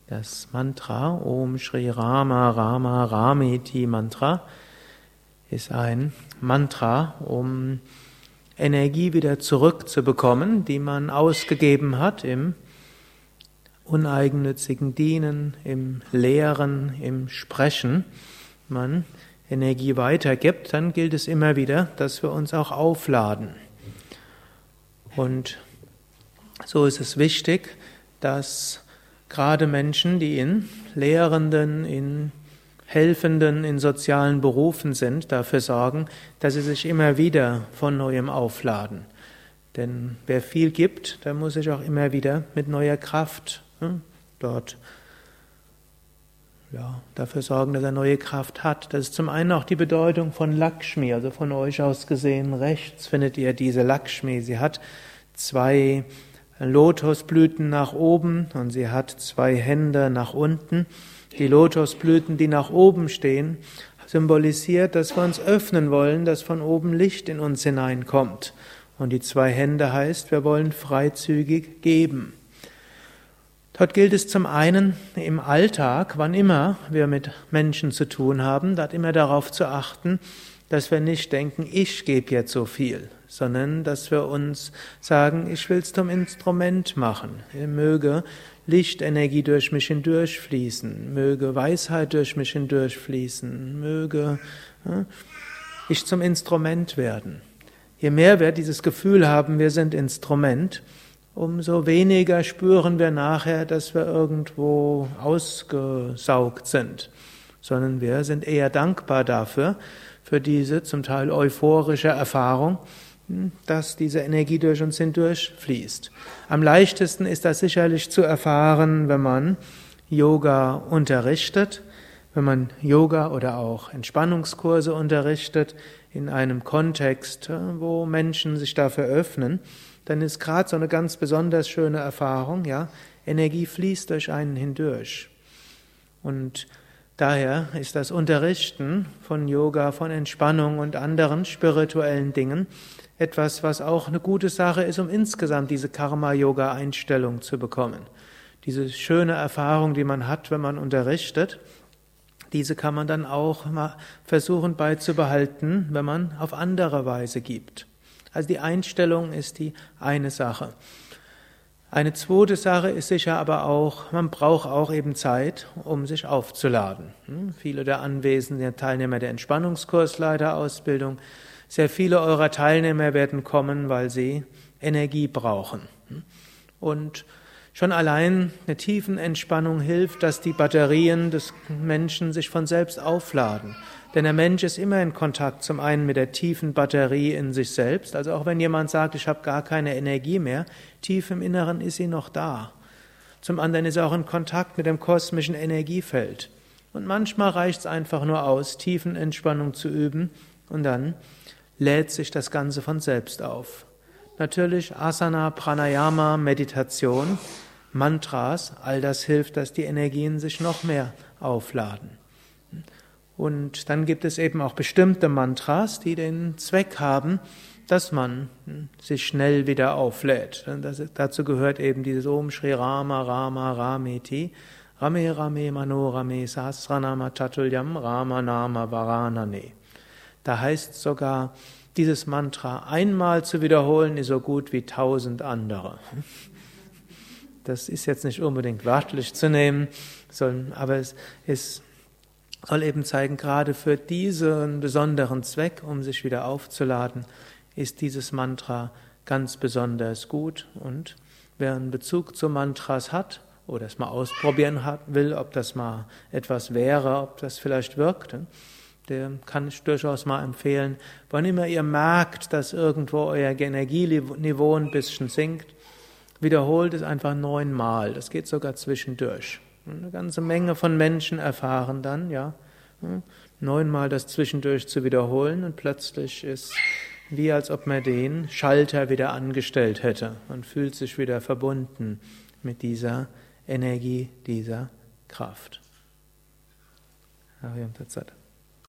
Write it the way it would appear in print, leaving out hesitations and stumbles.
Das Mantra Om Shri Rama Rama Rameti Mantra ist ein Mantra, um Energie wieder zurückzubekommen, die man ausgegeben hat im uneigennützigen Dienen, im Lehren, im Sprechen. Wenn man Energie weitergibt, dann gilt es immer wieder, dass wir uns auch aufladen. Und so ist es wichtig, dass gerade Menschen, die in Lehrenden, in Helfenden, in sozialen Berufen sind, dafür sorgen, dass sie sich immer wieder von Neuem aufladen. Denn wer viel gibt, der muss sich auch immer wieder mit neuer Kraft dort dafür sorgen, dass er neue Kraft hat. Das ist zum einen auch die Bedeutung von Lakshmi, also von euch aus gesehen rechts findet ihr diese Lakshmi. Sie hat 2 Lotusblüten nach oben und sie hat 2 Hände nach unten. Die Lotusblüten, die nach oben stehen, symbolisiert, dass wir uns öffnen wollen, dass von oben Licht in uns hineinkommt. Und die 2 Hände heißt, wir wollen freizügig geben. Dort gilt es zum einen im Alltag, wann immer wir mit Menschen zu tun haben, dort immer darauf zu achten, dass wir nicht denken, ich gebe jetzt so viel, sondern dass wir uns sagen, ich will es zum Instrument machen. Möge Lichtenergie durch mich hindurchfließen, möge Weisheit durch mich hindurchfließen, möge ich zum Instrument werden. Je mehr wir dieses Gefühl haben, wir sind Instrument, umso weniger spüren wir nachher, dass wir irgendwo ausgesaugt sind, sondern wir sind eher dankbar dafür, für diese zum Teil euphorische Erfahrung, dass diese Energie durch uns hindurch fließt. Am leichtesten ist das sicherlich zu erfahren, wenn man Yoga unterrichtet, wenn man Yoga oder auch Entspannungskurse unterrichtet, in einem Kontext, wo Menschen sich dafür öffnen, dann ist gerade so eine ganz besonders schöne Erfahrung, Energie fließt durch einen hindurch. Und daher ist das Unterrichten von Yoga, von Entspannung und anderen spirituellen Dingen etwas, was auch eine gute Sache ist, um insgesamt diese Karma-Yoga-Einstellung zu bekommen. Diese schöne Erfahrung, die man hat, wenn man unterrichtet, diese kann man dann auch mal versuchen beizubehalten, wenn man auf andere Weise gibt. Also die Einstellung ist die eine Sache. Eine zweite Sache ist sicher aber auch, man braucht auch eben Zeit, um sich aufzuladen. Viele der anwesenden Teilnehmer der Entspannungskursleiterausbildung, sehr viele eurer Teilnehmer werden kommen, weil sie Energie brauchen. Und schon allein eine Tiefenentspannung hilft, dass die Batterien des Menschen sich von selbst aufladen. Denn der Mensch ist immer in Kontakt, zum einen mit der tiefen Batterie in sich selbst, also auch wenn jemand sagt, ich habe gar keine Energie mehr, tief im Inneren ist sie noch da. Zum anderen ist er auch in Kontakt mit dem kosmischen Energiefeld. Und manchmal reicht es einfach nur aus, Tiefenentspannung zu üben und dann lädt sich das Ganze von selbst auf. Natürlich Asana, Pranayama, Meditation, Mantras, all das hilft, dass die Energien sich noch mehr aufladen. Und dann gibt es eben auch bestimmte Mantras, die den Zweck haben, dass man sich schnell wieder auflädt. Dazu gehört eben dieses Om Shri Rama Rama Rameti, Rame Rame Manorame Sahasranama Tatulyam Rama Nama Varanane. Da heißt sogar, dieses Mantra einmal zu wiederholen, ist so gut wie 1000 andere. Das ist jetzt nicht unbedingt wörtlich zu nehmen, aber es soll eben zeigen, gerade für diesen besonderen Zweck, um sich wieder aufzuladen, ist dieses Mantra ganz besonders gut. Und wer einen Bezug zu Mantras hat oder es mal ausprobieren will, ob das mal etwas wäre, ob das vielleicht wirkt, der kann ich durchaus mal empfehlen. Wann immer ihr merkt, dass irgendwo euer Energieniveau ein bisschen sinkt, wiederholt es einfach 9 Mal. Das geht sogar zwischendurch. Eine ganze Menge von Menschen erfahren dann, 9 Mal das zwischendurch zu wiederholen und plötzlich ist wie als ob man den Schalter wieder angestellt hätte. Man fühlt sich wieder verbunden mit dieser Energie, dieser Kraft. Ariam Tat Sat.